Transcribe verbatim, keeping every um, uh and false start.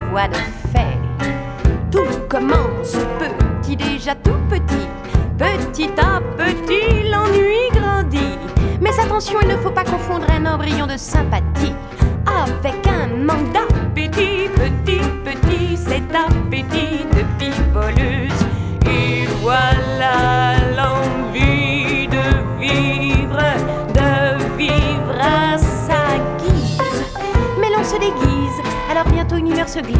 voie de fait. Tout commence petit, déjà tout petit. Petit à petit, l'ennui grandit. Mais attention, il ne faut pas confondre un embryon de sympathie avec un manque d'appétit. Petit, petit, cet appétit de pivoleuse. Et voilà l'envie de vivre, de vivre à sa guise. Mais l'on se déguise, alors bientôt une humeur se glisse.